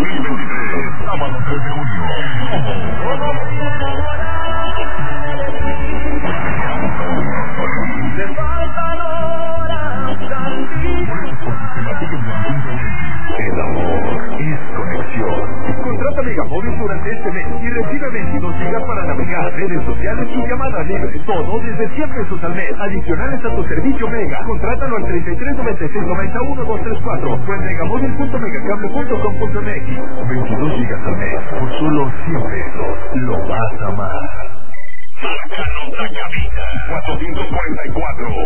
2023, sábado 3 de junio. Te faltan horas, El amor es conexión. Contrata Megamóvil durante este mes y recibe 22 gigas para navegar, redes sociales y llamadas libres. Todo desde 100 pesos al mes. Adicionales a tu servicio Mega. Contrátalo al 33 96 91 234 o en megamóvil.megacable.com.mx. 22 gigas al mes por solo 100 pesos. Lo vas a amar. Márcanos la cabina 444